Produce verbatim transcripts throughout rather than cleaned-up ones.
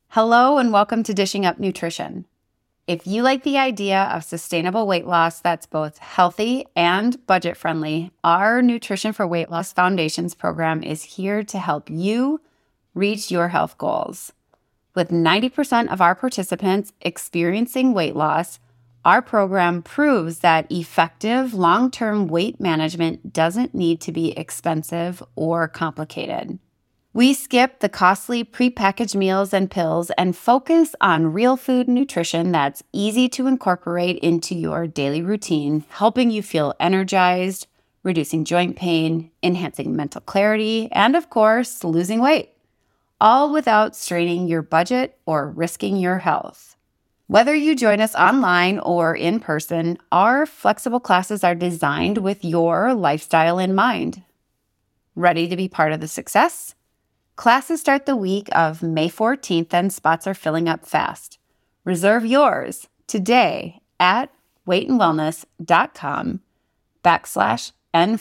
Hello and welcome to Dishing Up Nutrition. If you like the idea of sustainable weight loss that's both healthy and budget-friendly, our Nutrition for Weight Loss Foundations program is here to help you reach your health goals. With ninety percent of our participants experiencing weight loss, our program proves that effective long-term weight management doesn't need to be expensive or complicated. We skip the costly prepackaged meals and pills and focus on real food nutrition that's easy to incorporate into your daily routine, helping you feel energized, reducing joint pain, enhancing mental clarity, and of course, losing weight, all without straining your budget or risking your health. Whether you join us online or in person, our flexible classes are designed with your lifestyle in mind. Ready to be part of the success? Classes start the week of May fourteenth and spots are filling up fast. Reserve yours today at weightandwellness.com backslash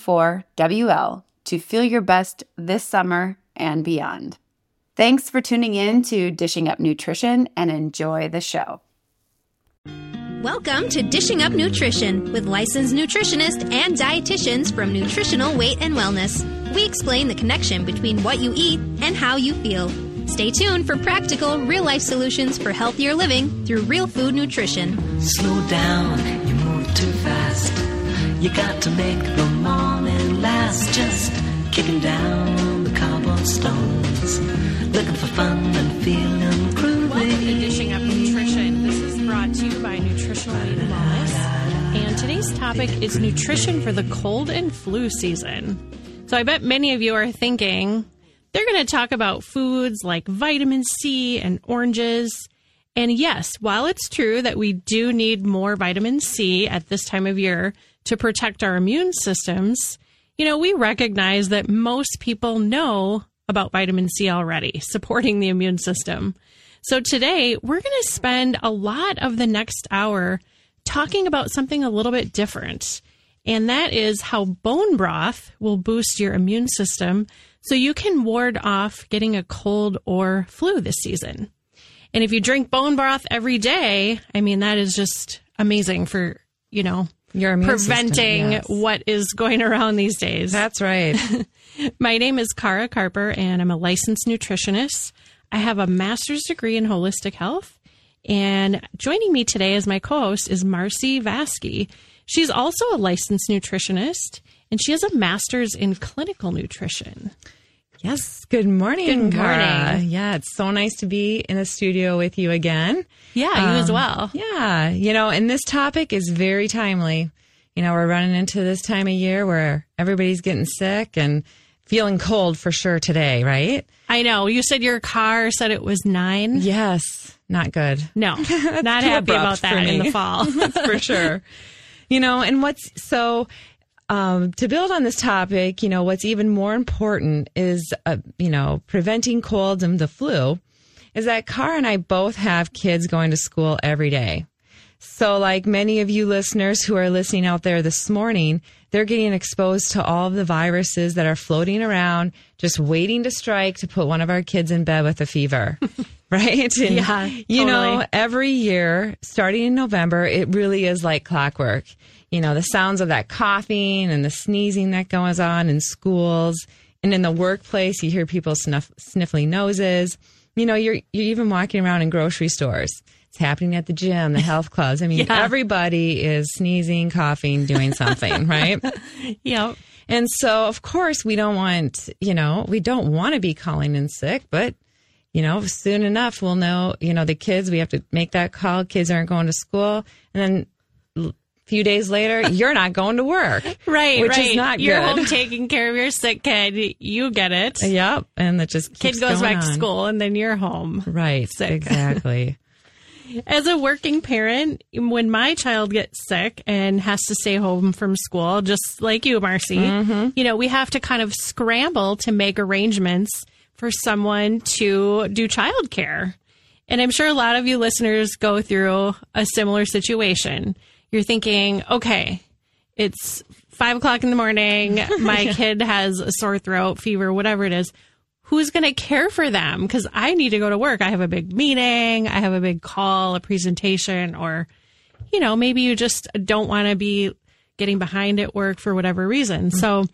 N4WL to feel your best this summer and beyond. Thanks for tuning in to Dishing Up Nutrition and enjoy the show. Welcome to Dishing Up Nutrition with licensed nutritionists and dietitians from Nutritional Weight and Wellness. We explain the connection between what you eat and how you feel. Stay tuned for practical, real-life solutions for healthier living through real food nutrition. Slow down, you move too fast. You got to make the morning last. Just kicking down the cobblestones, looking for fun and feeling groovy. Welcome to Dishing Up Nutrition. This is brought to you by Nutritional Weight and Wellness. And today's topic is nutrition for the cold and flu season. So I bet many of you are thinking they're going to talk about foods like vitamin C and oranges. And yes, while it's true that we do need more vitamin C at this time of year to protect our immune systems, you know, we recognize that most people know about vitamin C already, supporting the immune system. So today, we're going to spend a lot of the next hour talking about something a little bit different. And that is how bone broth will boost your immune system so you can ward off getting a cold or flu this season. And if you drink bone broth every day, I mean, that is just amazing for, you know, your immune preventing system, yes. what is going around these days. That's right. My name is Cara Carper, and I'm a licensed nutritionist. I have a master's degree in holistic health. And joining me today as my co-host is Marcy Vaske. She's also a licensed nutritionist, and she has a master's in clinical nutrition. Yes. Good morning, Good Cara. morning. Yeah, it's so nice to be in the studio with you again. Yeah, um, you as well. Yeah. You know, and this topic is very timely. You know, we're running into this time of year where everybody's getting sick and feeling cold for sure today, right? I know. You said your car said it was nine. Yes. Not good. No, not too happy abrupt about that for in me. the fall. That's for sure. You know, and what's so um, to build on this topic, you know, what's even more important is, uh, you know, preventing colds and the flu is that Cara and I both have kids going to school every day. So like many of you listeners who are listening out there this morning, they're getting exposed to all of the viruses that are floating around, just waiting to strike to put one of our kids in bed with a fever. Right? And, Yeah, you know, totally. every year, starting in November, it really is like clockwork. You know, the sounds of that coughing and the sneezing that goes on in schools and in the workplace, you hear people snuff, sniffling noses. You know, you're you're even walking around in grocery stores. It's happening at the gym, the health clubs. I mean, Yeah. everybody is sneezing, coughing, doing something, right? Yep. And so, of course, we don't want, you know, we don't want to be calling in sick, but, you know, soon enough, we'll know, you know, the kids, we have to make that call. Kids aren't going to school. And then a few days later, you're not going to work. Right, which right. is not You're good. home taking care of your sick kid. You get it. Yep. And that just keeps Kid goes going back to on. school, and then you're home. Right. Sick. Exactly. As a working parent, when my child gets sick and has to stay home from school, just like you, Marcy, Mm-hmm. you know, we have to kind of scramble to make arrangements for someone to do childcare. And I'm sure a lot of you listeners go through a similar situation. You're thinking, okay, it's five o'clock in the morning. My kid has a sore throat, fever, whatever it is. who's going to care for them? Because I need to go to work. I have a big meeting. I have a big call, a presentation, or, you know, maybe you just don't want to be getting behind at work for whatever reason. Mm-hmm. So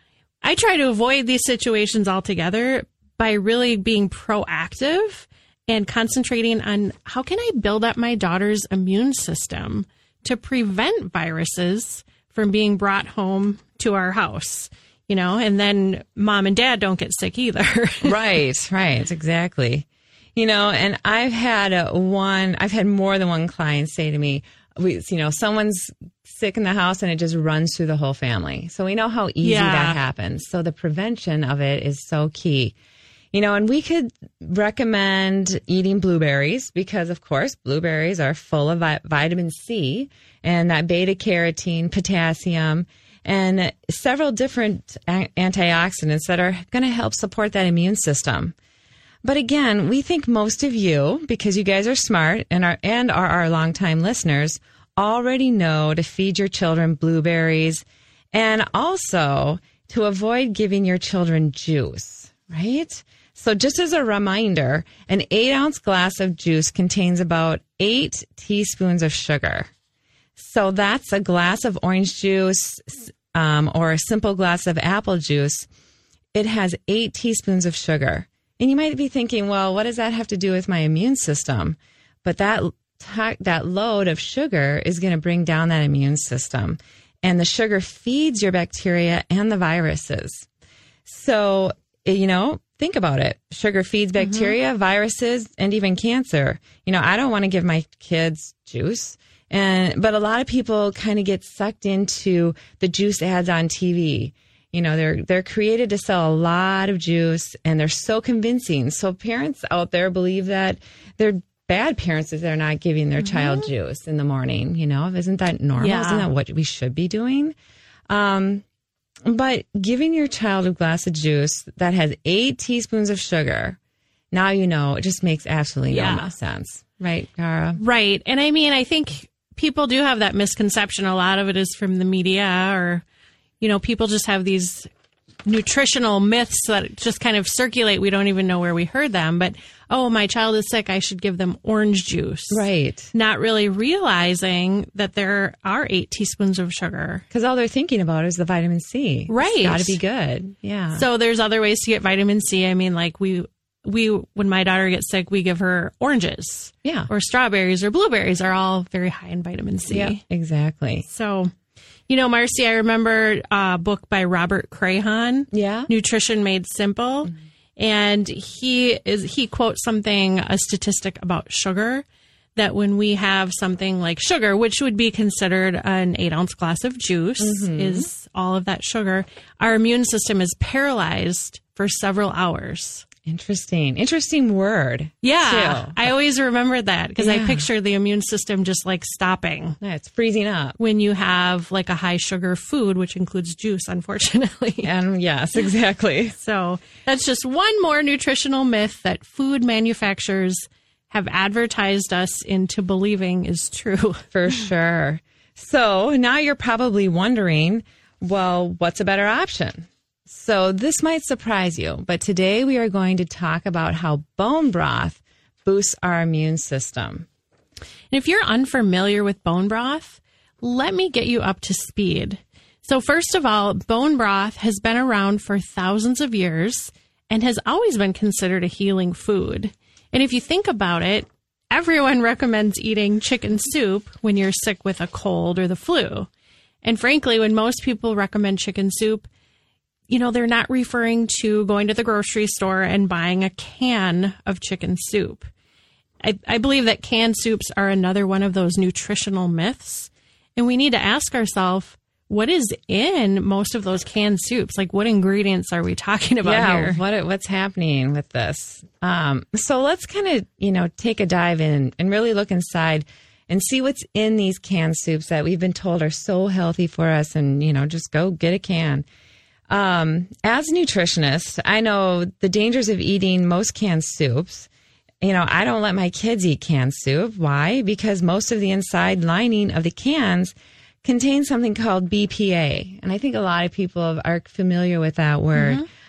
I try to avoid these situations altogether by really being proactive and concentrating on how can I build up my daughter's immune system to prevent viruses from being brought home to our house, you know, and then mom and dad don't get sick either. Right, right, exactly. You know, and I've had a one, I've had more than one client say to me, we, you know, someone's sick in the house and it just runs through the whole family. So we know how easy Yeah. that happens. So the prevention of it is so key. You know, and we could recommend eating blueberries because, of course, blueberries are full of vi- vitamin C and that beta carotene, potassium, and several different a- antioxidants that are going to help support that immune system. But again, we think most of you, because you guys are smart and are and are our longtime listeners, already know to feed your children blueberries and also to avoid giving your children juice, right? So just as a reminder, an eight ounce glass of juice contains about eight teaspoons of sugar. So that's a glass of orange juice um, or a simple glass of apple juice. It has eight teaspoons of sugar. And you might be thinking, well, what does that have to do with my immune system? But that that load of sugar is going to bring down that immune system. And the sugar feeds your bacteria and the viruses. So, you know, think about it. Sugar feeds bacteria, mm-hmm. viruses, and even cancer. You know, I don't want to give my kids juice. And but a lot of people kind of get sucked into the juice ads on T V. You know, they're they're created to sell a lot of juice, and they're so convincing. So parents out there believe that they're bad parents if they're not giving their mm-hmm. child juice in the morning. You know, isn't that normal? Yeah. Isn't that what we should be doing? Um, but giving your child a glass of juice that has eight teaspoons of sugar, now you know, it just makes absolutely yeah. no sense. Right, Cara? Right. And I mean, I think people do have that misconception. A lot of it is from the media or, you know, people just have these nutritional myths that just kind of circulate. We don't even know where we heard them. But, oh, my child is sick, I should give them orange juice. Right. Not really realizing that there are eight teaspoons of sugar. Because all they're thinking about is the vitamin C. Right. It's got to be good. Yeah. So there's other ways to get vitamin C. I mean, like we, we when my daughter gets sick, we give her oranges. Yeah. Or strawberries or blueberries are all very high in vitamin C. Yeah, exactly. So... You know, Marcy, I remember a book by Robert Crahan, yeah. Nutrition Made Simple. Mm-hmm. And he is he quotes something, a statistic about sugar, that when we have something like sugar, which would be considered an eight ounce glass of juice, mm-hmm. is all of that sugar, our immune system is paralyzed for several hours. Interesting. Interesting word. Yeah. Too. I always remember that because yeah. I picture the immune system just like stopping. Yeah, it's freezing up. When you have like a high sugar food, which includes juice, unfortunately. And yes, exactly. So that's just one more nutritional myth that food manufacturers have advertised us into believing is true. For sure. So now you're probably wondering, well, what's a better option? So this might surprise you, but today we are going to talk about how bone broth boosts our immune system. And if you're unfamiliar with bone broth, let me get you up to speed. So first of all, bone broth has been around for thousands of years and has always been considered a healing food. And if you think about it, everyone recommends eating chicken soup when you're sick with a cold or the flu. And frankly, when most people recommend chicken soup, you know, they're not referring to going to the grocery store and buying a can of chicken soup. I, I believe that canned soups are another one of those nutritional myths. And we need to ask ourselves, what is in most of those canned soups? Like, what ingredients are we talking about yeah, here? What, what's happening with this? Um, so let's kind of, you know, take a dive in and really look inside and see what's in these canned soups that we've been told are so healthy for us. And, you know, just go get a can. Um, as a nutritionist, I know the dangers of eating most canned soups. You know, I don't let my kids eat canned soup. Why? Because most of the inside lining of the cans contains something called B P A. And I think a lot of people are familiar with that word. Mm-hmm.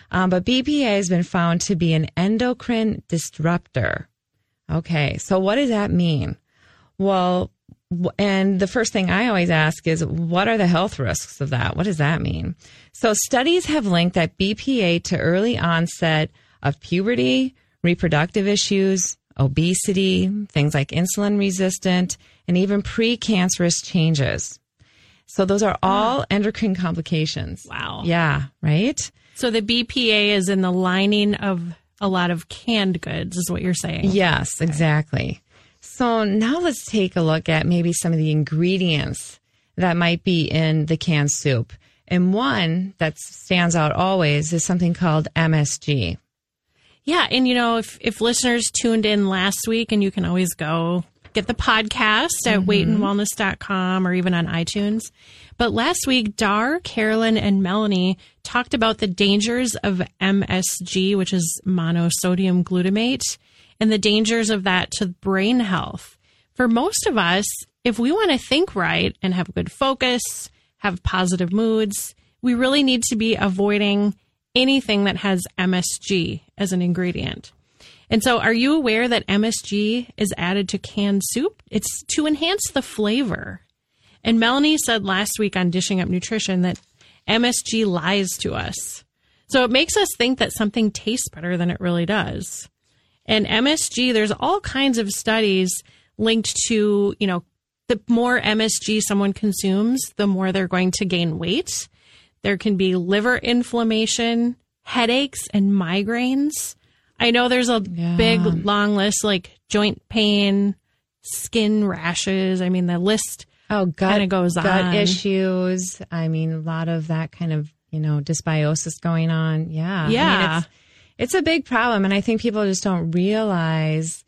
Um, but B P A has been found to be an endocrine disruptor. Okay, so what does that mean? Well, and the first thing I always ask is, what are the health risks of that? What does that mean? So studies have linked that B P A to early onset of puberty, reproductive issues, obesity, things like insulin resistant, and even precancerous changes. So those are all endocrine complications. Wow. Yeah, right? So the B P A is in the lining of a lot of canned goods, is what you're saying. Yes, exactly. So now let's take a look at maybe some of the ingredients that might be in the canned soup. And one that stands out always is something called M S G. Yeah, and you know, if, if listeners tuned in last week, and you can always go get the podcast at mm-hmm. weight and wellness dot com or even on iTunes. But last week, Dar, Carolyn, and Melanie talked about the dangers of M S G, which is monosodium glutamate, and the dangers of that to brain health. For most of us, if we want to think right and have good focus, have positive moods, we really need to be avoiding anything that has M S G as an ingredient. And so are you aware that M S G is added to canned soup? It's to enhance the flavor. And Melanie said last week on Dishing Up Nutrition that M S G lies to us. So it makes us think that something tastes better than it really does. And M S G, there's all kinds of studies linked to, you know, the more M S G someone consumes, the more they're going to gain weight. There can be liver inflammation, headaches, and migraines. I know there's a yeah. big, long list, like joint pain, skin rashes. I mean, the list oh, gut, kind of goes gut on. Gut issues. I mean, a lot of that kind of, you know, dysbiosis going on. Yeah. Yeah. I mean, it's, it's a big problem. And I think people just don't realize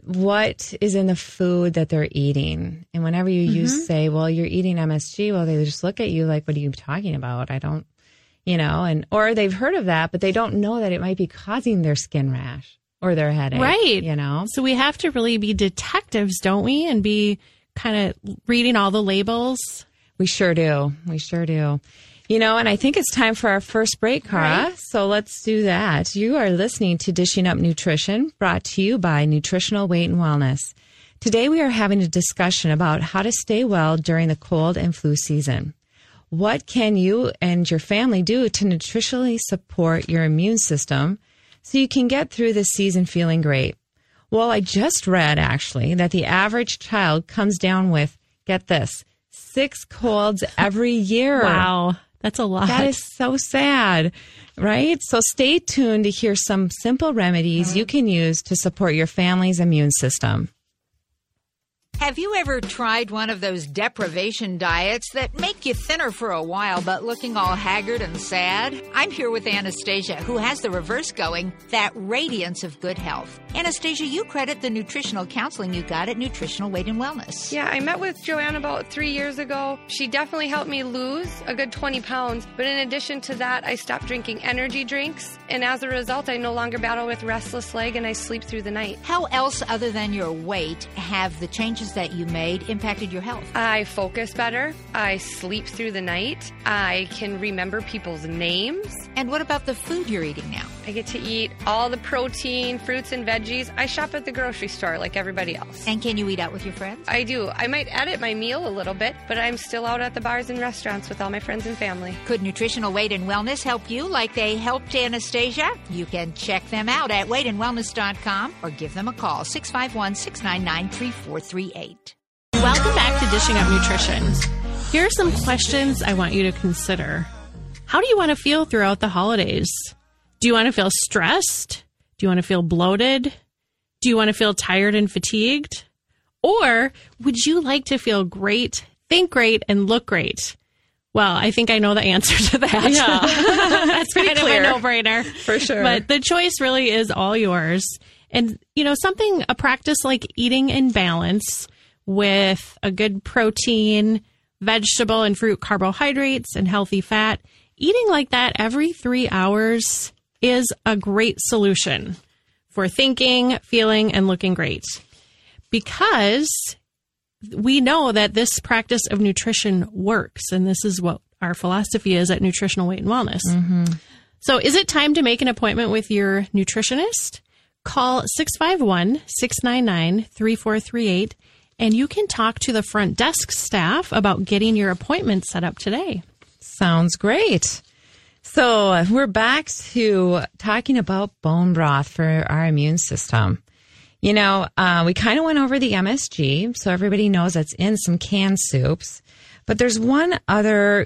what is in the food that they're eating. And whenever you mm-hmm. use, say, well, you're eating M S G, well, they just look at you like, what are you talking about? I don't, you know, and or they've heard of that, but they don't know that it might be causing their skin rash or their headache. Right. You know? So we have to really be detectives, don't we? And be kind of reading all the labels. We sure do. We sure do. You know, and I think it's time for our first break, Cara. Right. So let's do that. You are listening to Dishing Up Nutrition, brought to you by Nutritional Weight and Wellness. Today we are having a discussion about how to stay well during the cold and flu season. What can you and your family do to nutritionally support your immune system so you can get through this season feeling great? Well, I just read, actually, that the average child comes down with, get this, six colds every year. Wow. That's a lot. That is so sad, right? So stay tuned to hear some simple remedies you can use to support your family's immune system. Have you ever tried one of those deprivation diets that make you thinner for a while but looking all haggard and sad? I'm here with Anastasia, who has the reverse going, that radiance of good health. Anastasia, you credit the nutritional counseling you got at Nutritional Weight and Wellness. Yeah, I met with Joanne about three years ago. She definitely helped me lose a good twenty pounds. But in addition to that, I stopped drinking energy drinks. And as a result, I no longer battle with restless leg and I sleep through the night. How else, other than your weight, have the changes that you made impacted your health? I focus better. I sleep through the night. I can remember people's names. And what about the food you're eating now? I get to eat all the protein, fruits, and veggies. I shop at the grocery store like everybody else. And can you eat out with your friends? I do. I might edit my meal a little bit, but I'm still out at the bars and restaurants with all my friends and family. Could Nutritional Weight and Wellness help you like they helped Anastasia? You can check them out at weight and wellness dot com or give them a call, six five one, six nine nine, three four three eight. Welcome back to Dishing Up Nutrition. Here are some questions I want you to consider. How do you want to feel throughout the holidays? Do you want to feel stressed? Do you want to feel bloated? Do you want to feel tired and fatigued? Or would you like to feel great, think great, and look great? Well, I think I know the answer to that. Yeah. That's pretty kind clear. Of a no-brainer. For sure. But the choice really is all yours. And, you know, something, a practice like eating in balance with a good protein, vegetable and fruit carbohydrates, and healthy fat, eating like that every three hours is a great solution for thinking, feeling, and looking great. Because we know that this practice of nutrition works, and this is what our philosophy is at Nutritional Weight and Wellness. Mm-hmm. So is it time to make an appointment with your nutritionist? Call six five one, six nine nine, three four three eight and you can talk to the front desk staff about getting your appointment set up today. Sounds great. So uh, we're back to talking about bone broth for our immune system. You know, uh, we kind of went over the M S G, so everybody knows that's in some canned soups. But there's one other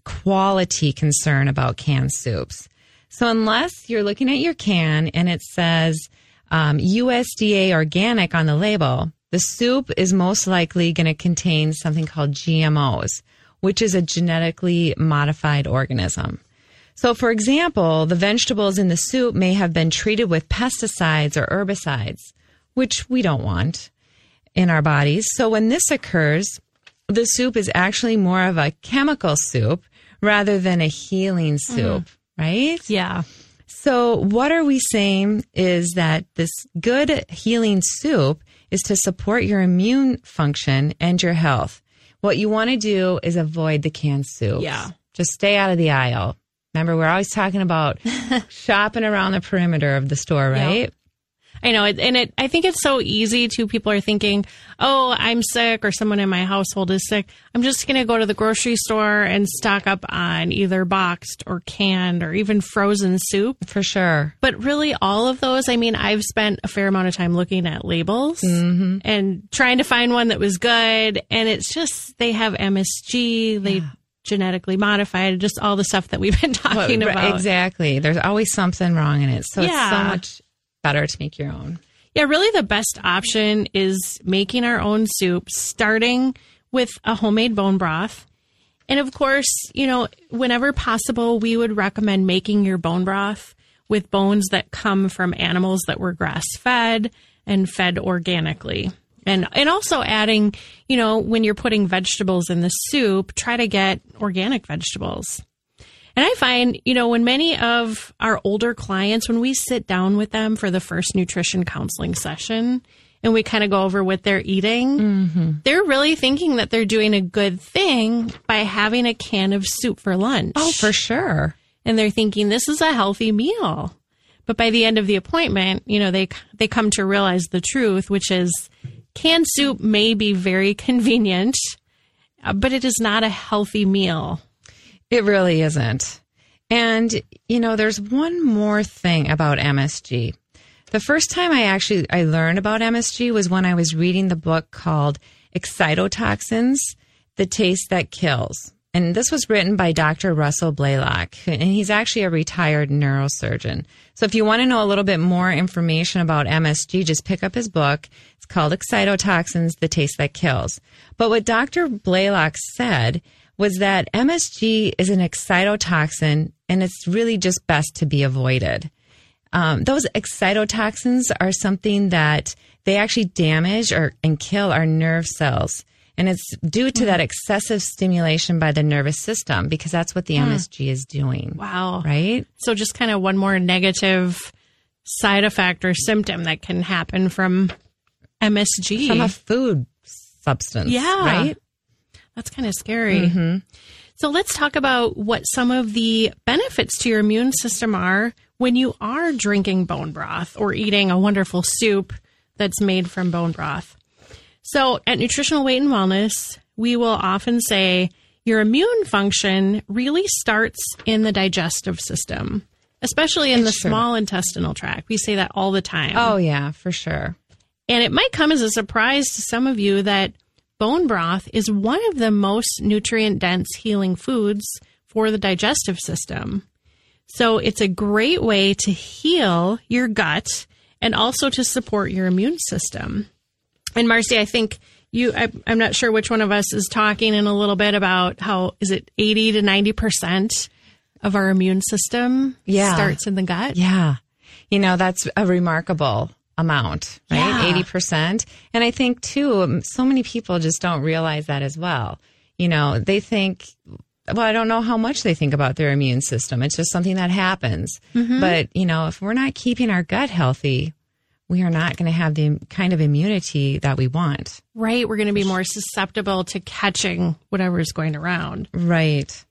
quality concern about canned soups. So unless you're looking at your can and it says um, U S D A organic on the label, the soup is most likely going to contain something called G M Os, which is a genetically modified organism. So, for example, the vegetables in the soup may have been treated with pesticides or herbicides, which we don't want in our bodies. So when this occurs, the soup is actually more of a chemical soup rather than a healing soup, mm. right? Yeah. So what are we saying is that this good healing soup is to support your immune function and your health. What you want to do is avoid the canned soups. Yeah. Just stay out of the aisle. Remember, we're always talking about shopping around the perimeter of the store, right? Yep. I know. And it, I think it's so easy too. People are thinking, oh, I'm sick or someone in my household is sick. I'm just going to go to the grocery store and stock up on either boxed or canned or even frozen soup. For sure. But really all of those, I mean, I've spent a fair amount of time looking at labels mm-hmm. and trying to find one that was good. And it's just, they have M S G, they yeah. genetically modified, just all the stuff that we've been talking well, about. Exactly. There's always something wrong in it. So yeah. it's so much better to make your own. Yeah, really the best option is making our own soup, starting with a homemade bone broth. And of course, you know, whenever possible, we would recommend making your bone broth with bones that come from animals that were grass-fed and fed organically. And and also adding, you know, when you're putting vegetables in the soup, try to get organic vegetables. And I find, you know, when many of our older clients, when we sit down with them for the first nutrition counseling session and we kind of go over what they're eating, mm-hmm. they're really thinking that they're doing a good thing by having a can of soup for lunch. Oh, for sure. And they're thinking this is a healthy meal. But by the end of the appointment, you know, they they come to realize the truth, which is canned soup may be very convenient, but it is not a healthy meal. It really isn't. And, you know, there's one more thing about M S G. The first time I actually I learned about M S G was when I was reading the book called Excitotoxins, The Taste That Kills. And this was written by Doctor Russell Blaylock, and he's actually a retired neurosurgeon. So if you want to know a little bit more information about M S G, just pick up his book. It's called Excitotoxins, The Taste That Kills. But what Doctor Blaylock said was that M S G is an excitotoxin, and it's really just best to be avoided. Um, those excitotoxins are something that they actually damage or and kill our nerve cells. And it's due to that excessive stimulation by the nervous system, because that's what the hmm. M S G is doing. Wow. Right? So just kind of one more negative side effect or symptom that can happen from M S G. From a food substance. Yeah. Right? That's kind of scary. Mm-hmm. So let's talk about what some of the benefits to your immune system are when you are drinking bone broth or eating a wonderful soup that's made from bone broth. So at Nutritional Weight and Wellness, we will often say your immune function really starts in the digestive system, especially in it's the true. small intestinal tract. We say that all the time. Oh, yeah, for sure. And it might come as a surprise to some of you that bone broth is one of the most nutrient-dense healing foods for the digestive system. So it's a great way to heal your gut and also to support your immune system. And Marcy, I think you, I, I'm not sure which one of us is talking in a little bit about how, is it eighty to ninety percent of our immune system yeah. starts in the gut? Yeah. You know, that's a remarkable amount, right? Yeah. eighty percent. And I think, too, so many people just don't realize that as well. You know, they think, well, I don't know how much they think about their immune system. It's just something that happens. Mm-hmm. But, you know, if we're not keeping our gut healthy, we are not going to have the kind of immunity that we want. Right. We're going to be more susceptible to catching whatever is going around. Right.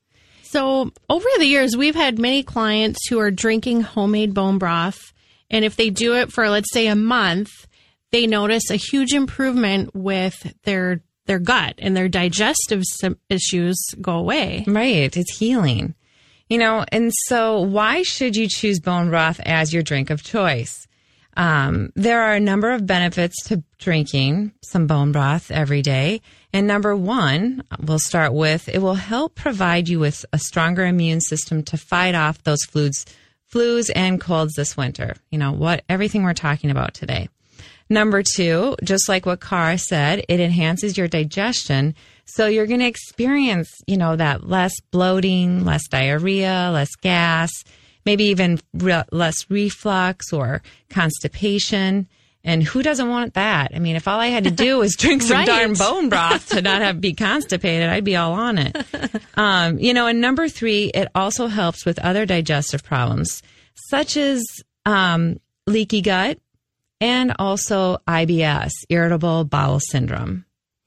So over the years, we've had many clients who are drinking homemade bone broth. And if they do it for, let's say, a month, they notice a huge improvement with their their gut, and their digestive issues go away. Right. It's healing. You know, and so why should you choose bone broth as your drink of choice? Um, there are a number of benefits to drinking some bone broth every day. And number one, we'll start with, it will help provide you with a stronger immune system to fight off those flus, flus and colds this winter. You know, what everything we're talking about today. Number two, just like what Cara said, it enhances your digestion. So you're going to experience, you know, that less bloating, less diarrhea, less gas, maybe even re- less reflux or constipation. And who doesn't want that? I mean, if all I had to do was drink some right. darn bone broth to not have be constipated, I'd be all on it. Um, you know, and number three, it also helps with other digestive problems, such as um, leaky gut, and also I B S, irritable bowel syndrome.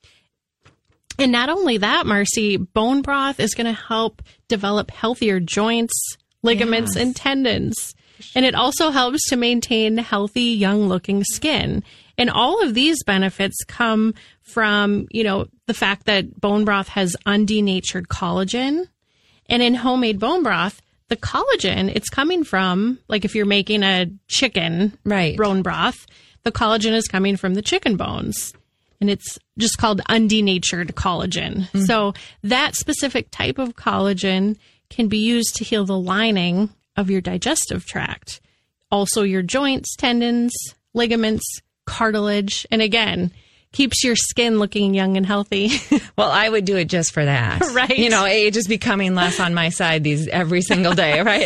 And not only that, Marcy, bone broth is going to help develop healthier joints, ligaments, yes. and tendons. And it also helps to maintain healthy, young-looking skin. And all of these benefits come from, you know, the fact that bone broth has undenatured collagen. And in homemade bone broth, the collagen, it's coming from, like if you're making a chicken right. bone broth, the collagen is coming from the chicken bones. And it's just called undenatured collagen. Mm-hmm. So that specific type of collagen can be used to heal the lining of your digestive tract. Also your joints, tendons, ligaments, cartilage. And again, keeps your skin looking young and healthy. Well, I would do it just for that. Right. You know, age is becoming less on my side these every single day, right,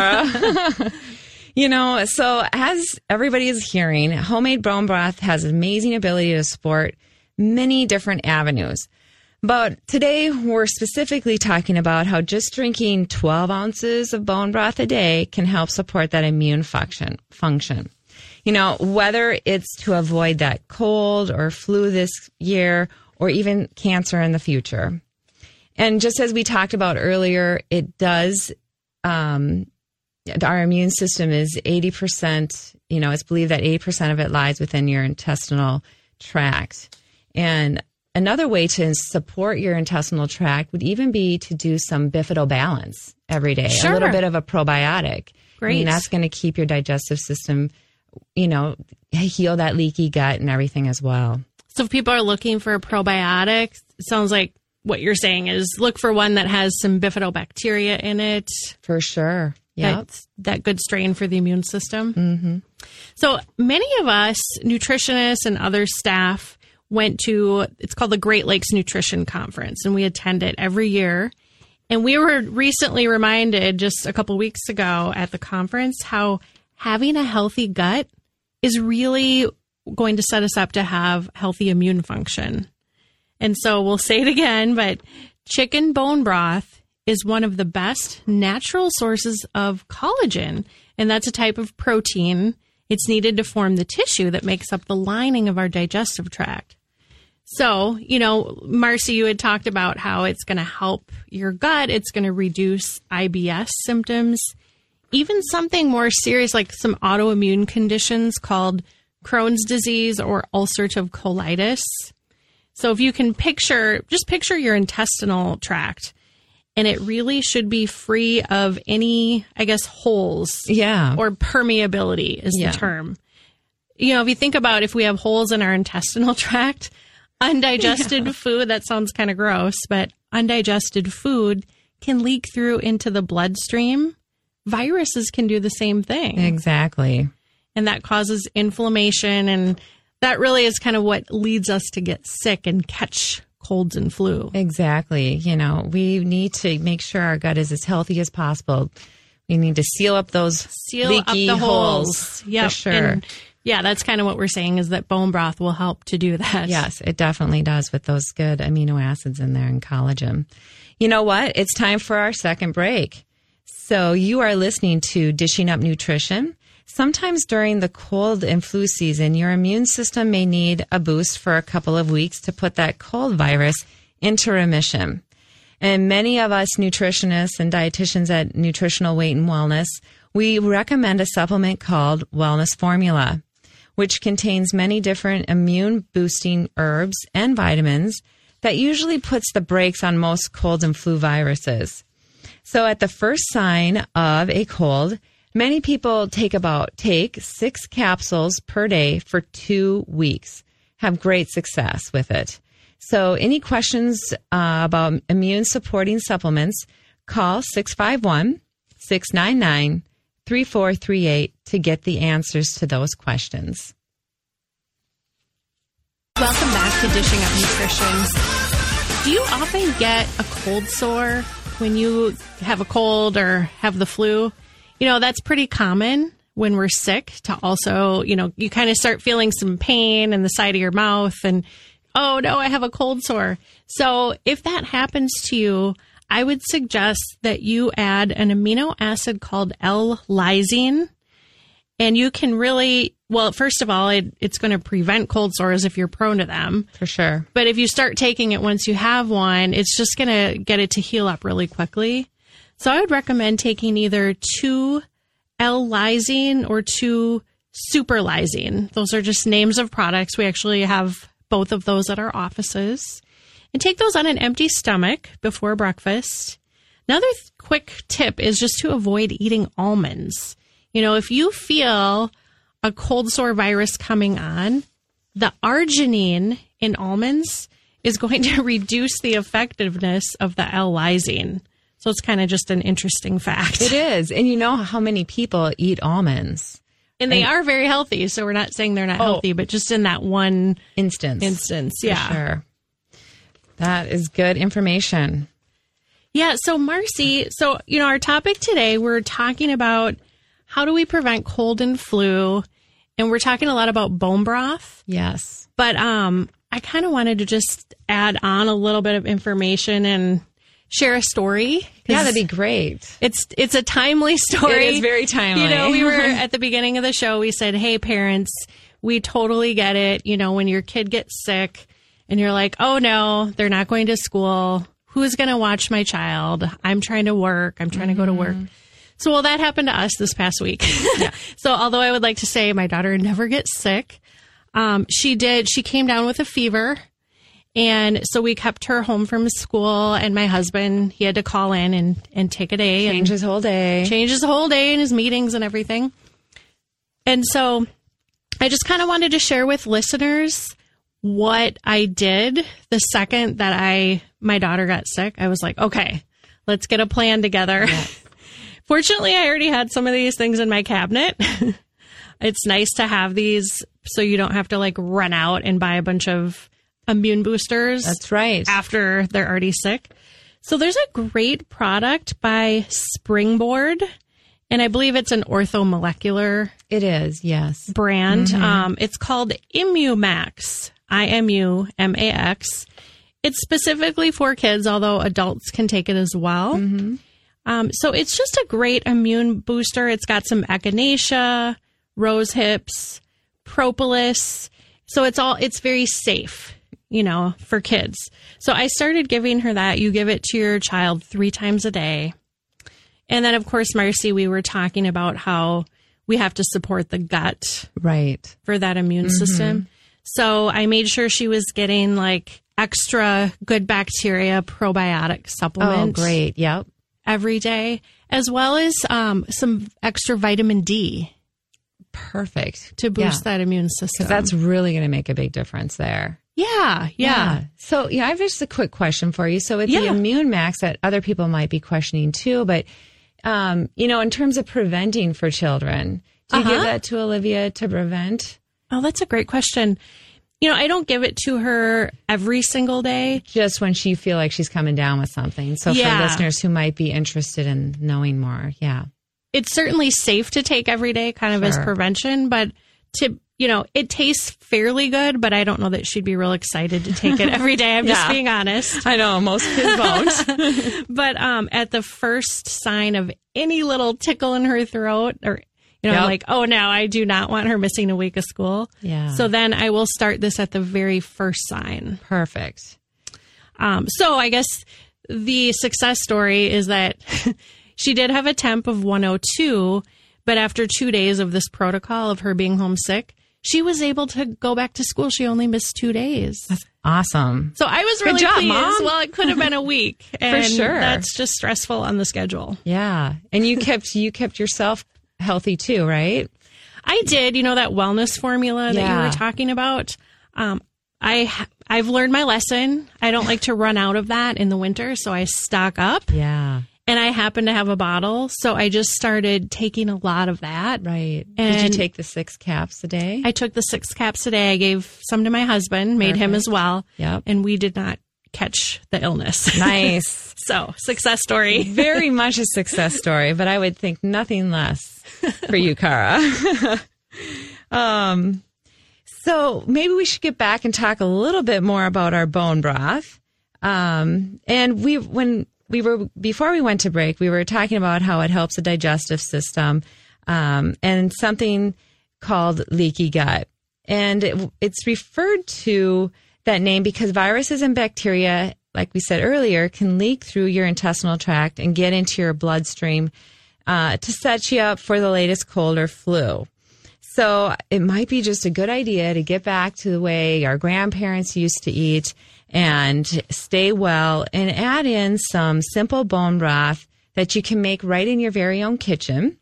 Cara? You know, so as everybody is hearing, homemade bone broth has amazing ability to support many different avenues. But today we're specifically talking about how just drinking twelve ounces of bone broth a day can help support that immune function. function. You know, whether it's to avoid that cold or flu this year or even cancer in the future. And just as we talked about earlier, it does, um, our immune system is eighty percent, you know, it's believed that eighty percent of it lies within your intestinal tract. And another way to support your intestinal tract would even be to do some bifido balance every day, sure. a little bit of a probiotic. Great. I mean, that's going to keep your digestive system, you know, heal that leaky gut and everything as well. So if people are looking for a probiotic, it sounds like what you're saying is look for one that has some bifidobacteria in it. For sure. Yeah. That's that good strain for the immune system. Mm-hmm. So many of us, nutritionists and other staff, went to, it's called the Great Lakes Nutrition Conference, and we attend it every year. And we were recently reminded just a couple weeks ago at the conference how having a healthy gut is really going to set us up to have healthy immune function. And so we'll say it again, but chicken bone broth is one of the best natural sources of collagen. And that's a type of protein. It's needed to form the tissue that makes up the lining of our digestive tract. So, you know, Marcy, you had talked about how it's going to help your gut. It's going to reduce I B S symptoms, even something more serious like some autoimmune conditions called Crohn's disease or ulcerative colitis. So if you can picture, just picture your intestinal tract, and it really should be free of any, I guess, holes. Yeah. Or permeability is yeah. the term. You know, if you think about if we have holes in our intestinal tract, undigested yeah. food, that sounds kind of gross, but undigested food can leak through into the bloodstream. Viruses can do the same thing. Exactly. And that causes inflammation. And that really is kind of what leads us to get sick and catch colds and flu. Exactly. You know, we need to make sure our gut is as healthy as possible. We need to seal up those seal leaky up the holes. holes. Yep. For sure. And yeah, that's kind of what we're saying is that bone broth will help to do that. Yes, it definitely does with those good amino acids in there and collagen. You know what? It's time for our second break. So you are listening to Dishing Up Nutrition. Sometimes during the cold and flu season, your immune system may need a boost for a couple of weeks to put that cold virus into remission. And many of us nutritionists and dietitians at Nutritional Weight and Wellness, we recommend a supplement called Wellness Formula, which contains many different immune-boosting herbs and vitamins that usually puts the brakes on most cold and flu viruses. So at the first sign of a cold, many people take about take six capsules per day for two weeks, have great success with it. So any questions uh, about immune-supporting supplements, call six five one, six nine nine, three four three eight to get the answers to those questions. Welcome back to Dishing Up Nutrition. Do you often get a cold sore when you have a cold or have the flu? You know, that's pretty common when we're sick to also, you know, you kind of start feeling some pain in the side of your mouth and, oh no, I have a cold sore. So if that happens to you, I would suggest that you add an amino acid called L-lysine. And you can really, well, first of all, it, it's going to prevent cold sores if you're prone to them. For sure. But if you start taking it once you have one, it's just going to get it to heal up really quickly. So I would recommend taking either two L-lysine or two super lysine. Those are just names of products. We actually have both of those at our offices. And take those on an empty stomach before breakfast. Another th- quick tip is just to avoid eating almonds. You know, if you feel a cold sore virus coming on, the arginine in almonds is going to reduce the effectiveness of the L-lysine. So it's kind of just an interesting fact. It is. And you know how many people eat almonds. And they and, are very healthy. So we're not saying they're not oh, healthy, but just in that one instance. Instance, For yeah. Sure. That is good information. Yeah. So Marcy, so, you know, our topic today, we're talking about how do we prevent cold and flu? And we're talking a lot about bone broth. Yes. But um, I kind of wanted to just add on a little bit of information and share a story. Yeah, that'd be great. It's it's a timely story. It is very timely. You know, we were at the beginning of the show, we said, hey, parents, we totally get it. You know, when your kid gets sick and you're like, oh, no, they're not going to school. Who's going to watch my child? I'm trying to work. I'm trying mm-hmm. to go to work. So, well, that happened to us this past week. Yeah. So, although I would like to say my daughter never gets sick, um, she did. She came down with a fever. And so we kept her home from school, and my husband, he had to call in and, and take a day. Change and his whole day. Change his whole day and his meetings and everything. And so I just kind of wanted to share with listeners what I did the second that I my daughter got sick. I was like, okay, let's get a plan together. Yeah. Fortunately, I already had some of these things in my cabinet. It's nice to have these so you don't have to like run out and buy a bunch of immune boosters. That's right. After they're already sick. So there's a great product by Springboard, and I believe it's an orthomolecular. It is, yes. Brand. Mm-hmm. Um, it's called ImuMax. I M U M A X. It's specifically for kids, although adults can take it as well. Mm-hmm. Um, so it's just a great immune booster. It's got some echinacea, rose hips, propolis. So it's all, it's very safe, you know, for kids. So I started giving her that. You give it to your child three times a day. And then, of course, Marcy, we were talking about how we have to support the gut. Right. For that immune mm-hmm. system. So I made sure she was getting like extra good bacteria probiotic supplements. Oh, great. Yep. Every day, as well as um, some extra vitamin D. Perfect. To boost yeah. that immune system. Because that's really going to make a big difference there. Yeah, yeah. Yeah. So, yeah, I have just a quick question for you. So, with yeah. the ImuMax that other people might be questioning too, but, um, you know, in terms of preventing for children, do you uh-huh. give that to Olivia to prevent? Oh, that's a great question. You know, I don't give it to her every single day. Just when she feel like she's coming down with something. So yeah. for listeners who might be interested in knowing more, yeah. It's certainly safe to take every day, kind of sure. as prevention, but to, you know, it tastes fairly good, but I don't know that she'd be real excited to take it every day. I'm yeah. just being honest. I know, most kids won't. But um, at the first sign of any little tickle in her throat or You know, yep. I'm like, oh, no, I do not want her missing a week of school. Yeah. So then I will start this at the very first sign. Perfect. Um, so I guess the success story is that she did have a temp of one oh two, but after two days of this protocol of her being homesick, she was able to go back to school. She only missed two days. That's awesome. So I was really Good job, pleased. Mom. Well, it could have been a week. And For sure. That's just stressful on the schedule. Yeah. And you kept you kept yourself healthy too, right? I did. You know, that wellness formula that Yeah. you were talking about? Um, I, I've learned my lesson. I don't like to run out of that in the winter, so I stock up. Yeah. And I happen to have a bottle, so I just started taking a lot of that. Right. And Did you take the six caps a day? I took the six caps a day. I gave some to my husband, made him as well. Yep. And we did not catch the illness. Nice. So, success story. Very much a success story, but I would think nothing less for you, Cara. um, so maybe we should get back and talk a little bit more about our bone broth. Um, and we, when we were, before we went to break, we were talking about how it helps the digestive system, um, and something called leaky gut. And it, it's referred to that name because viruses and bacteria, like we said earlier, can leak through your intestinal tract and get into your bloodstream uh, to set you up for the latest cold or flu. So it might be just a good idea to get back to the way our grandparents used to eat and stay well and add in some simple bone broth that you can make right in your very own kitchen.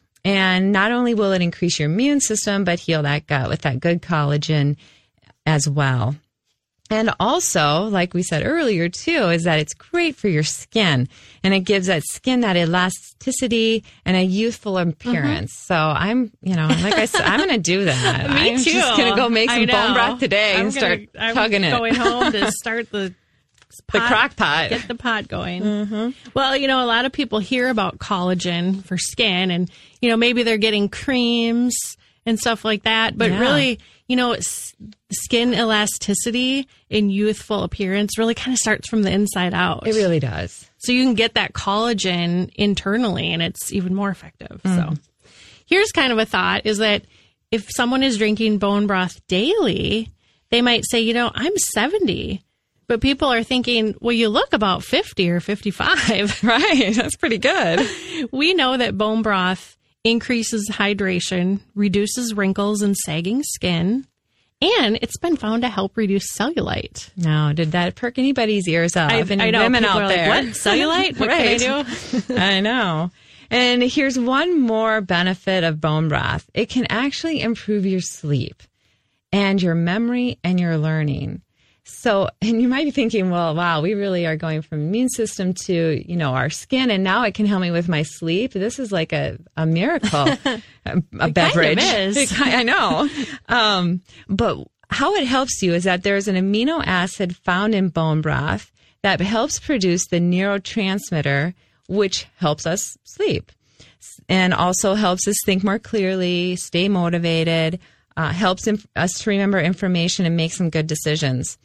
And not only will it increase your immune system, but heal that gut with that good collagen as well. And also, like we said earlier, too, is that it's great for your skin. And it gives that skin that elasticity and a youthful appearance. Mm-hmm. So I'm, you know, like I said, I'm going to do that. Me I'm too. just going to go make some bone broth today I'm and gonna, start I'm chugging it. going home to start the the pot, crock pot. Get the pot going. Mm-hmm. Well, you know, a lot of people hear about collagen for skin and, you know, maybe they're getting creams and stuff like that. But Yeah. really, you know, it's, skin elasticity and youthful appearance really kind of starts from the inside out. It really does. So you can get that collagen internally and it's even more effective. Mm. So here's kind of a thought is that if someone is drinking bone broth daily, they might say, you know, I'm seventy. But people are thinking, well, you look about fifty or fifty-five. Right. That's pretty good. We know that bone broth increases hydration, reduces wrinkles and sagging skin, and it's been found to help reduce cellulite. No, did that perk anybody's ears up? I, Any I know. women People out are there. like, what? Cellulite? What Right. can I do? I know. And here's one more benefit of bone broth. It can actually improve your sleep and your memory and your learning. So, and you might be thinking, well, wow, we really are going from immune system to, you know, our skin, and now it can help me with my sleep. This is like a, a miracle, a, a beverage. Kind of is. It, I know. Um, but how it helps you is that there's an amino acid found in bone broth that helps produce the neurotransmitter, which helps us sleep and also helps us think more clearly, stay motivated, uh, helps inf- us to remember information and make some good decisions.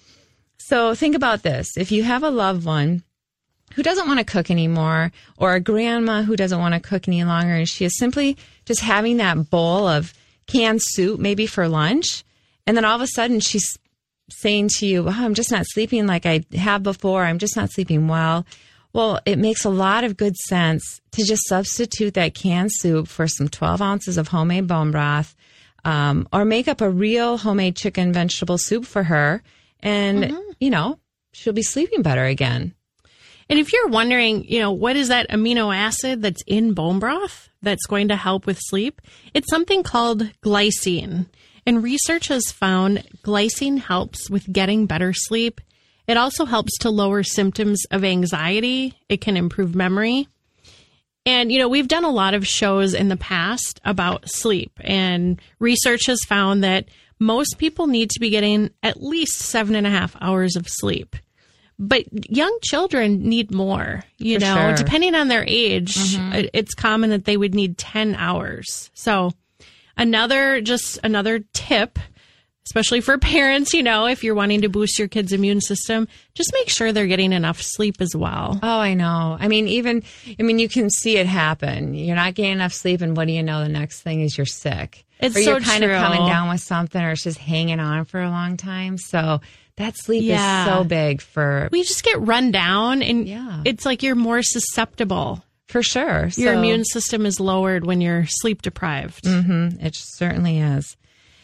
So think about this. If you have a loved one who doesn't want to cook anymore, or a grandma who doesn't want to cook any longer, and she is simply just having that bowl of canned soup, maybe for lunch, and then all of a sudden she's saying to you, oh, I'm just not sleeping like I have before. I'm just not sleeping well. Well, it makes a lot of good sense to just substitute that canned soup for some twelve ounces of homemade bone broth, um, or make up a real homemade chicken vegetable soup for her. And, mm-hmm. you know, she'll be sleeping better again. And if you're wondering, you know, what is that amino acid that's in bone broth that's going to help with sleep? It's something called glycine. And research has found glycine helps with getting better sleep. It also helps to lower symptoms of anxiety. It can improve memory. And, you know, we've done a lot of shows in the past about sleep. And research has found that most people need to be getting at least seven and a half hours of sleep. But young children need more, you For know, sure. depending on their age, mm-hmm. it's common that they would need ten hours. So another, just another tip, especially for parents, you know, if you're wanting to boost your kid's immune system, just make sure they're getting enough sleep as well. Oh, I know. I mean, even, I mean, you can see it happen. You're not getting enough sleep, and what do you know? The next thing is you're sick. It's or you're so kind true. of coming down with something, or it's just hanging on for a long time. So that sleep Yeah. is so big for We just get run down, and Yeah. it's like you're more susceptible. for sure. Your So- immune system is lowered when you're sleep deprived. Mm-hmm. It certainly is.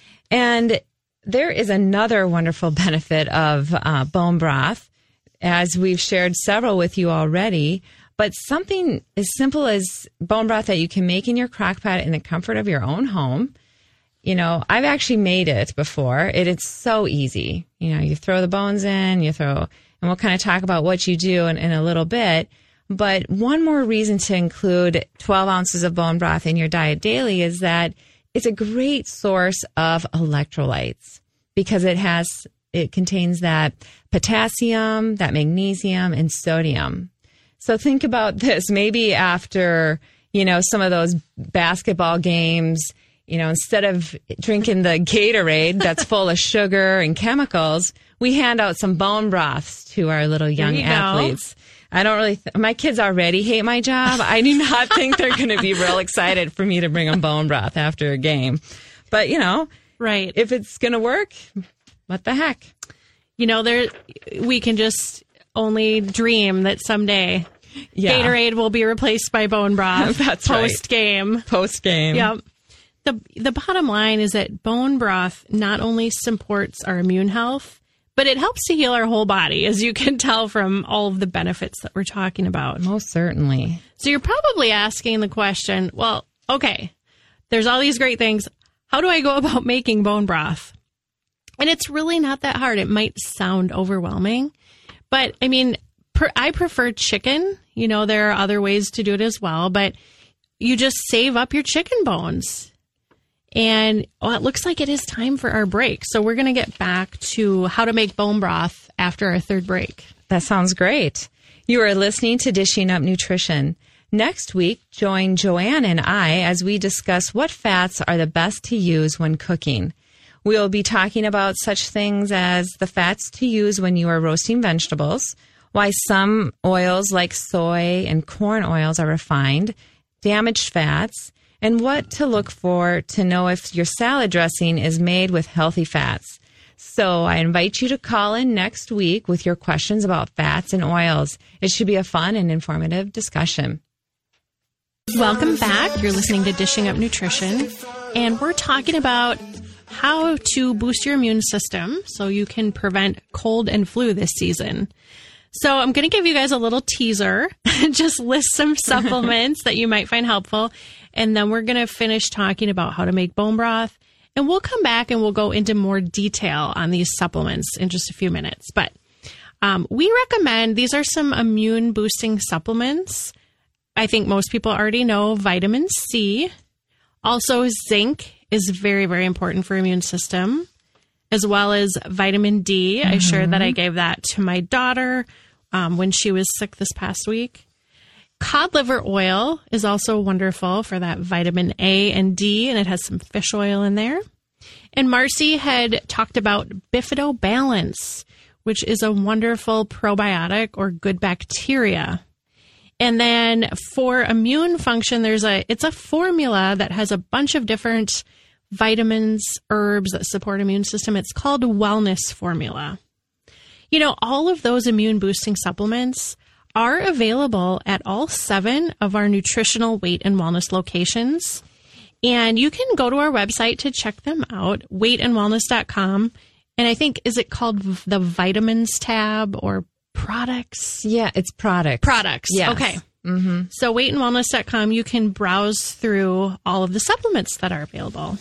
And there is another wonderful benefit of uh, bone broth, as we've shared several with you already. But something as simple as bone broth that you can make in your crock pot in the comfort of your own home. You know, I've actually made it before. It, it's so easy. You know, you throw the bones in, you throw, and we'll kind of talk about what you do in, in a little bit. But one more reason to include twelve ounces of bone broth in your diet daily is that it's a great source of electrolytes because it has, it contains that potassium, that magnesium, and sodium. So think about this. Maybe after, you know, some of those basketball games, you know, instead of drinking the Gatorade that's full of sugar and chemicals, we hand out some bone broths to our little young you go. athletes. I don't really, th- my kids already hate my job. I do not think they're going to be real excited for me to bring them bone broth after a game. But, you know, Right. if it's going to work, what the heck? You know, there we can just only dream that someday Yeah. Gatorade will be replaced by bone broth. That's right. post game. Post game. Yep. The the bottom line is that bone broth not only supports our immune health, but it helps to heal our whole body, as you can tell from all of the benefits that we're talking about. Most certainly. So you're probably asking the question, well, okay, there's all these great things. How do I go about making bone broth? And it's really not that hard. It might sound overwhelming, but I mean, per, I prefer chicken. You know, there are other ways to do it as well, but you just save up your chicken bones. And oh, it looks like it is time for our break. So we're going to get back to how to make bone broth after our third break. That sounds great. You are listening to Dishing Up Nutrition. Next week, join Joanne and I as we discuss what fats are the best to use when cooking. We'll be talking about such things as the fats to use when you are roasting vegetables, why some oils like soy and corn oils are refined, damaged fats, and what to look for to know if your salad dressing is made with healthy fats. So I invite you to call in next week with your questions about fats and oils. It should be a fun and informative discussion. Welcome back. You're listening to Dishing Up Nutrition, and we're talking about how to boost your immune system so you can prevent cold and flu this season. So I'm going to give you guys a little teaser and just list some supplements that you might find helpful. And then we're going to finish talking about how to make bone broth. And we'll come back and we'll go into more detail on these supplements in just a few minutes. But um, we recommend, these are some immune boosting supplements. I think most people already know vitamin C. Also, zinc is very, very important for immune system, as well as vitamin D. Mm-hmm. I shared that I gave that to my daughter um, when she was sick this past week. Cod liver oil is also wonderful for that vitamin A and D, and it has some fish oil in there. And Marcy had talked about Bifido Balance, which is a wonderful probiotic or good bacteria. And then for immune function, there's a it's a formula that has a bunch of different vitamins, herbs that support immune system. It's called Wellness Formula. You know, all of those immune boosting supplements are available at all seven of our nutritional weight and wellness locations. And you can go to our website to check them out, weight and wellness dot com. And I think, is it called the vitamins tab or products? Yeah, it's products. Products. Yes. Okay. Mm-hmm. So weight and wellness dot com, you can browse through all of the supplements that are available.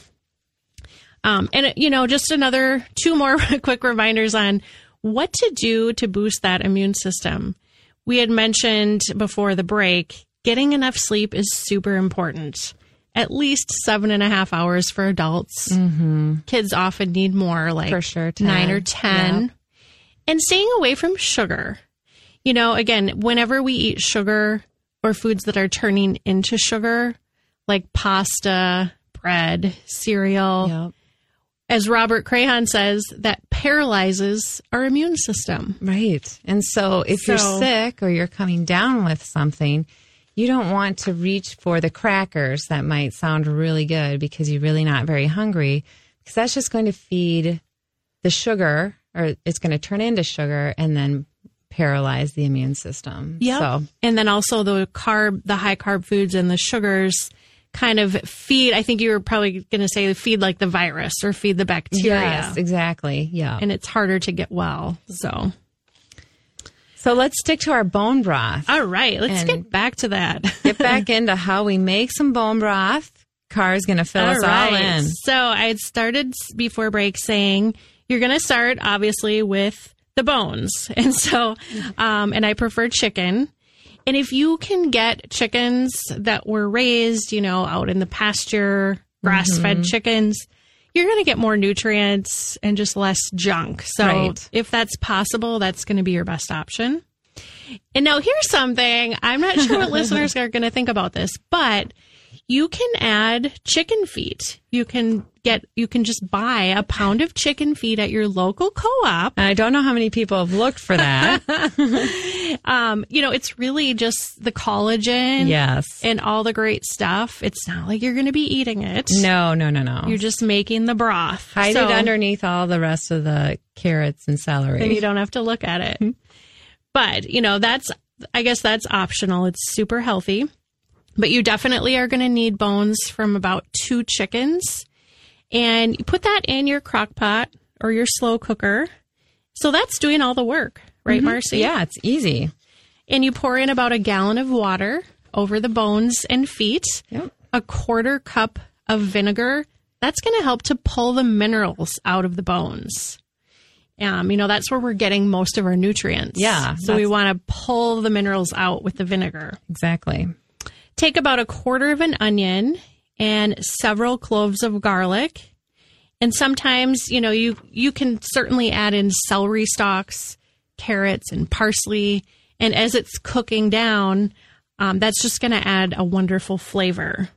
Um, and, you know, just another two more quick reminders on what to do to boost that immune system. We had mentioned before the break, getting enough sleep is super important. At least seven and a half hours for adults. Mm-hmm. Kids often need more, like for sure, ten. nine or ten. Yep. And staying away from sugar. You know, again, whenever we eat sugar or foods that are turning into sugar, like pasta, bread, cereal, Yep. as Robert Crahan says, that paralyzes our immune system. Right. And so if So- you're sick or you're coming down with something, you don't want to reach for the crackers that might sound really good because you're really not very hungry, because that's just going to feed the sugar, or it's going to turn into sugar and then paralyze the immune system. Yeah. So, and then also the carb, the high carb foods and the sugars kind of feed, I think you were probably going to say feed like the virus or feed the bacteria. yes, exactly. Yeah. And it's harder to get well. So, So let's stick to our bone broth. all right, let's And get back to that. Get back into how we make some bone broth. Car's going to fill us all in. So I had started s- before break saying you're going to start obviously with the bones. And so, um, and I prefer chicken. And if you can get chickens that were raised, you know, out in the pasture, grass-fed chickens, you're going to get more nutrients and just less junk. So Right. if that's possible, that's going to be your best option. And now here's something. I'm not sure what listeners are going to think about this, but you can add chicken feet. You can get, you can just buy a pound of chicken feet at your local co-op. And I don't know how many people have looked for that. Um, you know, it's really just the collagen Yes. and all the great stuff. It's not like you're going to be eating it. No, no, no, no. You're just making the broth. Hide So- it underneath all the rest of the carrots and celery. Then you don't have to look at it. But, you know, that's, I guess that's optional. It's super healthy. But you definitely are going to need bones from about two chickens. And you put that in your crock pot or your slow cooker. So that's doing all the work, right, Marcy? Yeah, it's easy. And you pour in about a gallon of water over the bones and feet, Yep. a quarter cup of vinegar. That's going to help to pull the minerals out of the bones. Um, you know, that's where we're getting most of our nutrients. Yeah, So we that's- want to pull the minerals out with the vinegar. Exactly. Take about a quarter of an onion and several cloves of garlic. And sometimes, you know, you, you can certainly add in celery stalks, carrots, and parsley. And as it's cooking down, um, that's just going to add a wonderful flavor.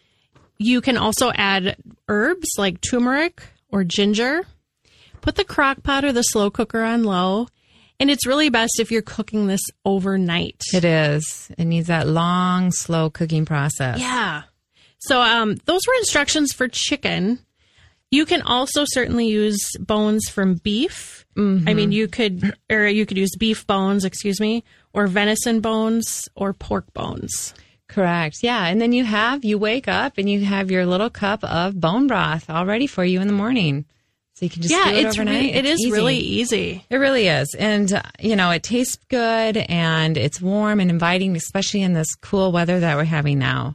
You can also add herbs like turmeric or ginger. Put the crock pot or the slow cooker on low. And it's really best if you're cooking this overnight. It is. It needs that long, slow cooking process. Yeah. So um, those were instructions for chicken. You can also certainly use bones from beef. I mean, you could, or you could use beef bones, excuse me, or venison bones or pork bones. Correct. Yeah. And then you have, you wake up and you have your little cup of bone broth all ready for you in the morning. So you can just yeah, do it it's overnight. re- it It's is easy. really easy. It really is. And, uh, you know, it tastes good and it's warm and inviting, especially in this cool weather that we're having now.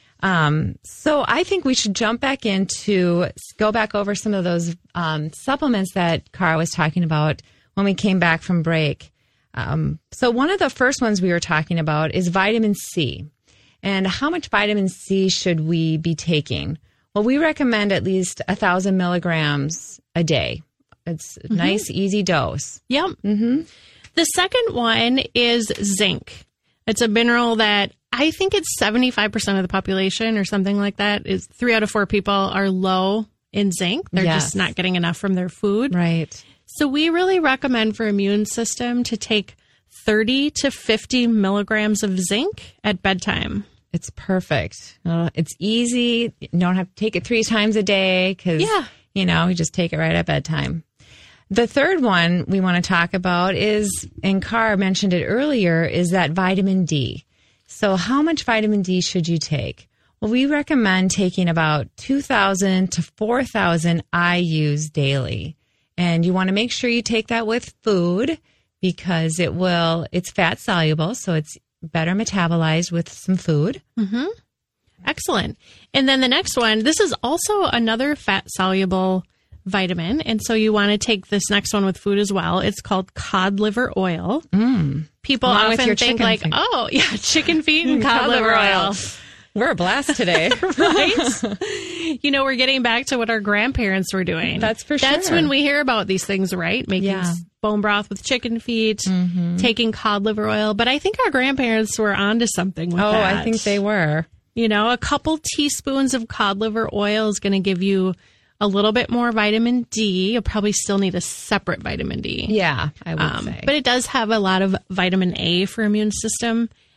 Um, so I think we should jump back into, go back over some of those um, supplements that Cara was talking about when we came back from break. Um, so one of the first ones we were talking about is vitamin C. And how much vitamin C should we be taking? Well, we recommend at least a thousand milligrams a day. It's a nice, easy dose. Yep. Mm-hmm. The second one is zinc. It's a mineral that I think it's seventy-five percent of the population or something like that. Is three out of four people are low in zinc. They're Yes. just not getting enough from their food. Right. So we really recommend for immune system to take thirty to fifty milligrams of zinc at bedtime. It's perfect. Uh, it's easy. You don't have to take it three times a day because, Yeah. you know, you just take it right at bedtime. The third one we want to talk about is, and Cara mentioned it earlier, is that vitamin D. So how much vitamin D should you take? Well, we recommend taking about two thousand to four thousand I U's daily. And you want to make sure you take that with food because it will, it's fat soluble, so it's better metabolized with some food. Excellent. And then the next one, this is also another fat soluble vitamin. And so you want to take this next one with food as well. It's called cod liver oil. Mm. People Along with often your think chicken like, feet. oh, yeah, chicken feet and cod, liver oil. We're a blast today. Right? You know, we're getting back to what our grandparents were doing. That's for That's sure. when we hear about these things, right? Making Yeah. s- bone broth with chicken feet, taking cod liver oil. But I think our grandparents were onto something with Oh, that. I think they were. You know, a couple teaspoons of cod liver oil is going to give you a little bit more vitamin D. You'll probably still need a separate vitamin D. Yeah, I would Um, say. but it does have a lot of vitamin A for immune system.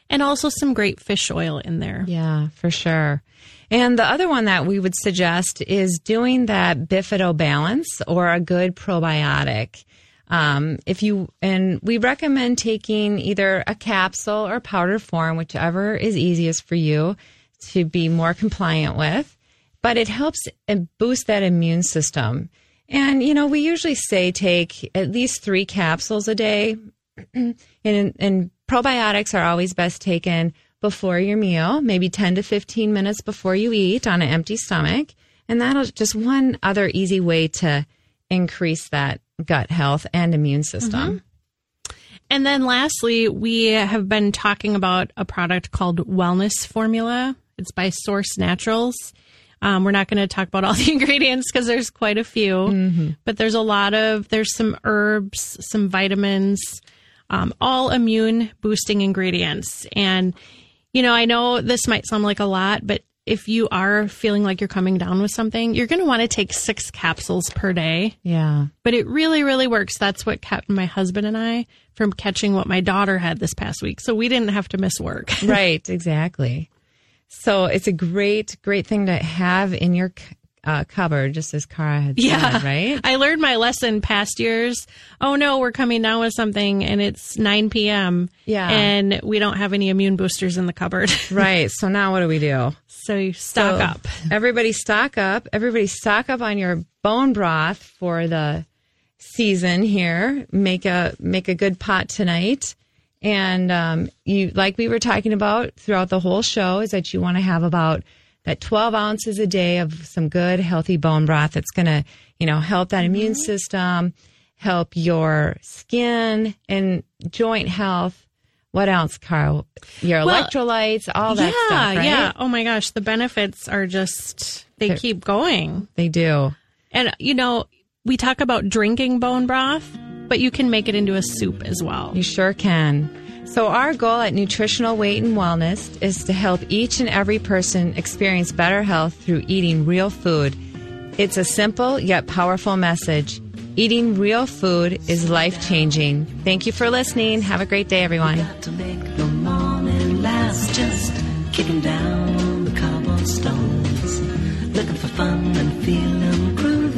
And also some great fish oil in there. Yeah, for sure. And the other one that we would suggest is doing that Bifido-Balance or a good probiotic. Um, if you, and we recommend taking either a capsule or powder form, whichever is easiest for you to be more compliant with, but it helps boost that immune system. And, you know, we usually say take at least three capsules a day, and, and probiotics are always best taken before your meal, maybe ten to fifteen minutes before you eat on an empty stomach. And that'll just one other easy way to increase that gut health and immune system. Mm-hmm. And then lastly, we have been talking about a product called Wellness Formula. It's by Source Naturals. Um, we're not going to talk about all the ingredients because there's quite a few, mm-hmm. but there's a lot of, there's some herbs, some vitamins, um, all immune boosting ingredients. And, you know, I know this might sound like a lot, but if you are feeling like you're coming down with something, you're going to want to take six capsules per day. Yeah. But it really, really works. That's what kept my husband and I from catching what my daughter had this past week. So we didn't have to miss work. Right, exactly. So it's a great, great thing to have in your uh, cupboard, just as Cara had yeah. said, right? I learned my lesson past years. Oh, no, we're coming down with something, and it's nine p.m. Yeah. And we don't have any immune boosters in the cupboard. Right. So now what do we do? So you stock so up. Everybody stock up. Everybody stock up on your bone broth for the season here. Make a make a good pot tonight. And um, you, like we were talking about throughout the whole show, is that you want to have about that twelve ounces a day of some good, healthy bone broth that's going to, you know, help that mm-hmm. immune system, help your skin and joint health. What else, Carl? Your well, electrolytes, all that yeah, stuff, right? Yeah. Oh my gosh, the benefits are just, they They're, keep going. They do. And, you know, we talk about drinking bone broth, but you can make it into a soup as well. You sure can. So our goal at Nutritional Weight and Wellness is to help each and every person experience better health through eating real food. It's a simple yet powerful message. Eating real food is life-changing. Thank you for listening. Have a great day, everyone. Got to make the morning last, just kicking down the cobblestones, looking for fun and feeling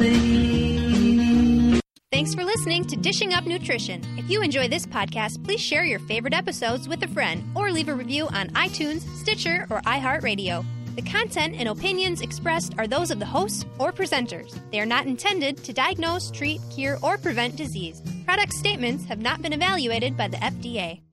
groovy. Thanks for listening to Dishing Up Nutrition. If you enjoy this podcast, please share your favorite episodes with a friend or leave a review on iTunes, Stitcher, or iHeartRadio. The content and opinions expressed are those of the hosts or presenters. They are not intended to diagnose, treat, cure, or prevent disease. Product statements have not been evaluated by the F D A.